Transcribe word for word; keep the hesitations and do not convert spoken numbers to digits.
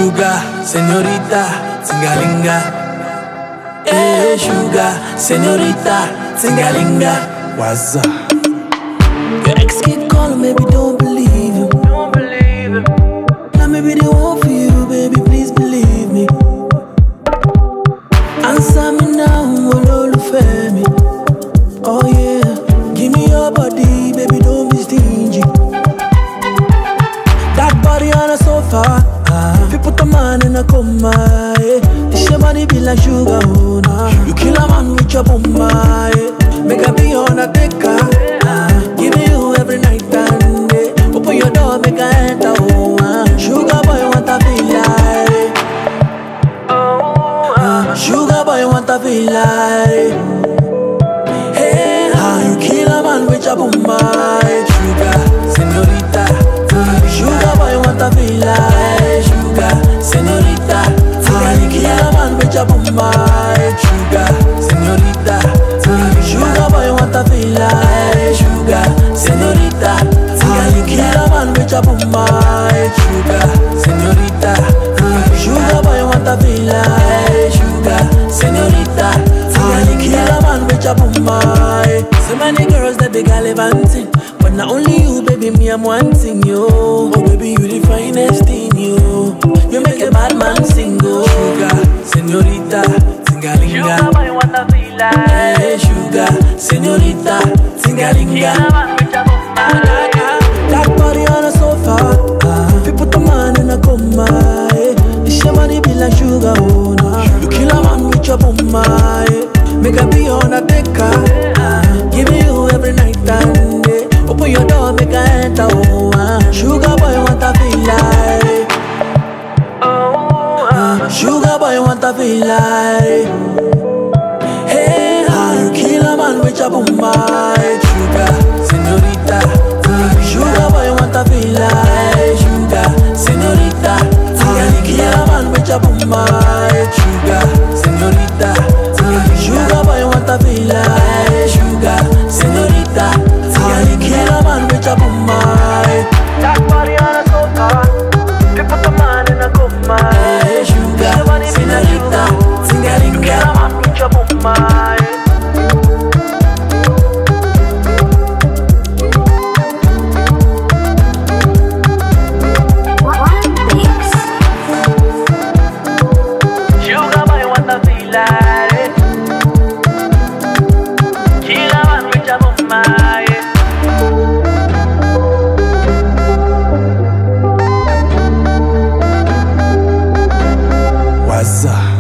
Sugar, señorita, tingalinga. Hey, sugar, señorita, tingalinga. What's up? Your ex keep calling, maybe don't believe him. Don't believe him. Now maybe they want for you, baby, please believe me. Answer me now, olólùfẹ́ mi. Oh yeah, give me your body, baby, don't be stingy. That body on the sofa, ah. If you put a man in a coma, yeah. This your body be like sugar, oh nah. You kill a man with your bomba, yeah. Make a be on a taker, ah. Give me you every night and day. Open your door, make a enter, oh ah. Sugar boy want to feel like, Oh, ah. Sugar boy want to feel like, hey, ah. You kill a man with your bomba, yeah. Sugar, señorita. Sugar boy want to feel like, sugar, señorita. I kill a man with your bomba, sugar, señorita. Sugar boy want to feel like, sugar, señorita. I kill a man with your bomba, sugar, señorita. Sugar boy want to feel like, sugar, señorita. I kill a man with your bomba. So many girls that be gallivanting, but not only you, baby, me I'm wanting you. Oh baby, you the finest thing, you. You make a bad man sing, oh. Sugar, señorita, tingalinga. sugar boy wanna feel like. Hey, sugar, señorita, tingalinga. Kill a man with your bomba. That body on the sofa, ah. If you put a man in a coma, eh. This your body be like sugar, oh nah. You kill a man with your bomba, eh. Make a be on a taker, ah. Give me you every night and day. Open your door, make a enter, oh ah. Sugar boy want to feel like, Oh, ah. Sugar boy want to feel like, hey, ah. You kill a man with your bomba, sugar, señorita. Sugar boy want to feel like, sugar, señorita. You kill a man with your bomba, sugar, señorita. Sugar boy want to feel like, sugar, señorita. You kill a man with your bomba. that body on a sofa. You put the man in a coma. Hey, sugar, Your body be like señorita, sugar. tingalinga. Kill a man with your bomba. Sugar boy wanna feel like. Kill a man with your bomba. What's up?